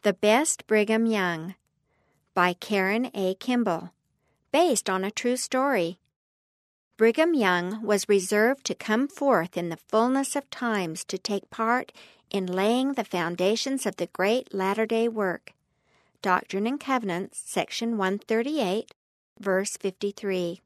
The Best Brigham Young by Karen A. Kimball, based on a true story. Brigham Young was reserved to come forth in the fullness of times to take part in laying the foundations of the great latter-day work. Doctrine and Covenants, section 138, verse 53.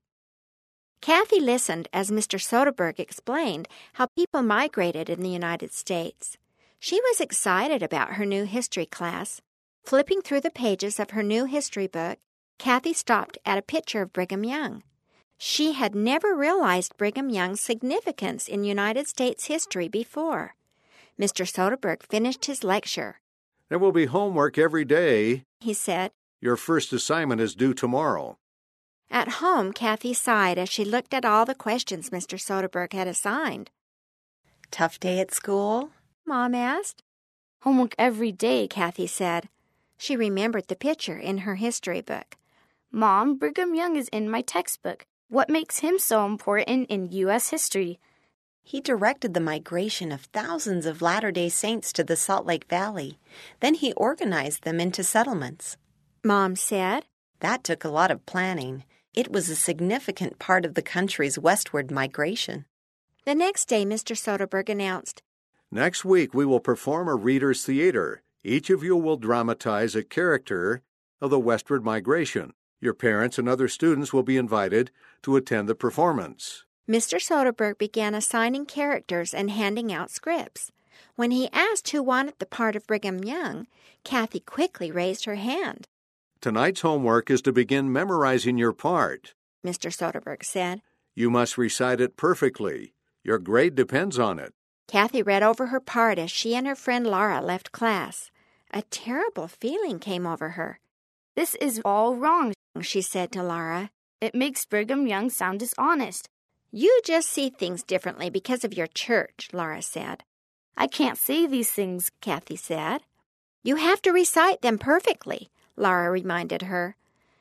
Kathy listened as Mr. Soderberg explained how people migrated in the United States. She was excited about her new history class. Flipping through the pages of her new history book, Kathy stopped at a picture of Brigham Young. She had never realized Brigham Young's significance in United States history before. Mr. Soderberg finished his lecture. There will be homework every day, he said. Your first assignment is due tomorrow. At home, Kathy sighed as she looked at all the questions Mr. Soderberg had assigned. Tough day at school? Mom asked. Homework every day, Kathy said. She remembered the picture in her history book. Mom, Brigham Young is in my textbook. What makes him so important in U.S. history? He directed the migration of thousands of Latter-day Saints to the Salt Lake Valley. Then he organized them into settlements. Mom said. That took a lot of planning. It was a significant part of the country's westward migration. The next day, Mr. Soderberg announced, Next week we will perform a reader's theater. Each of you will dramatize a character of the westward migration. Your parents and other students will be invited to attend the performance. Mr. Soderberg began assigning characters and handing out scripts. When he asked who wanted the part of Brigham Young, Kathy quickly raised her hand. Tonight's homework is to begin memorizing your part, Mr. Soderberg said. You must recite it perfectly. Your grade depends on it. Kathy read over her part as she and her friend Laura left class. A terrible feeling came over her. This is all wrong, she said to Laura. It makes Brigham Young sound dishonest. You just see things differently because of your church, Laura said. I can't say these things, Kathy said. You have to recite them perfectly, Laura reminded her.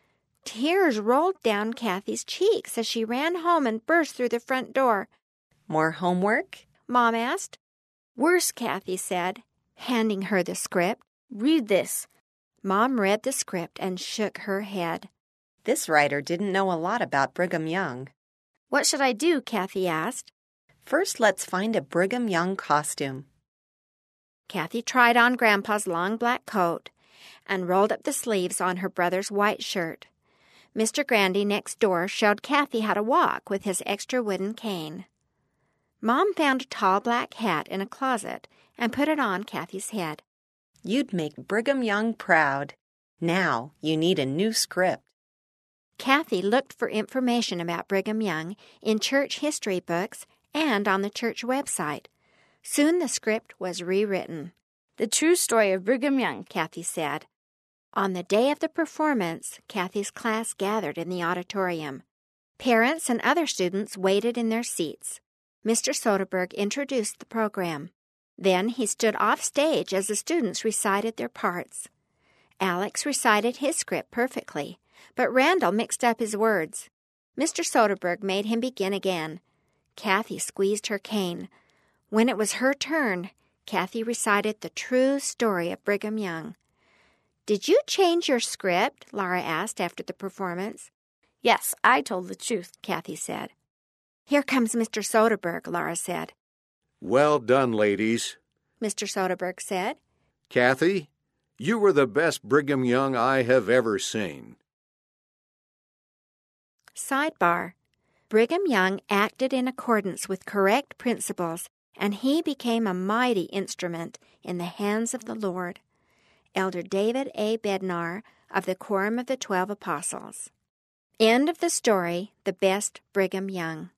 Tears rolled down Kathy's cheeks as she ran home and burst through the front door. More homework? Mom asked. Worse, Kathy said, handing her the script. Read this. Mom read the script and shook her head. This writer didn't know a lot about Brigham Young. What should I do? Kathy asked. First, let's find a Brigham Young costume. Kathy tried on Grandpa's long black coat and rolled up the sleeves on her brother's white shirt. Mr. Grandy next door showed Kathy how to walk with his extra wooden cane. Mom found a tall black hat in a closet and put it on Kathy's head. You'd make Brigham Young proud. Now you need a new script. Kathy looked for information about Brigham Young in church history books and on the church website. Soon the script was rewritten. The true story of Brigham Young, Kathy said. On the day of the performance, Kathy's class gathered in the auditorium. Parents and other students waited in their seats. Mr. Soderberg introduced the program. Then he stood off stage as the students recited their parts. Alex recited his script perfectly, but Randall mixed up his words. Mr. Soderberg made him begin again. Kathy squeezed her cane. When it was her turn, Kathy recited the true story of Brigham Young. Did you change your script? Laura asked after the performance. Yes, I told the truth, Kathy said. Here comes Mr. Soderberg, Laura said. Well done, ladies, Mr. Soderberg said. Kathy, you were the best Brigham Young I have ever seen. Sidebar. Brigham Young acted in accordance with correct principles, and he became a mighty instrument in the hands of the Lord. Elder David A. Bednar of the Quorum of the 12 Apostles. End of the story, The Best Brigham Young.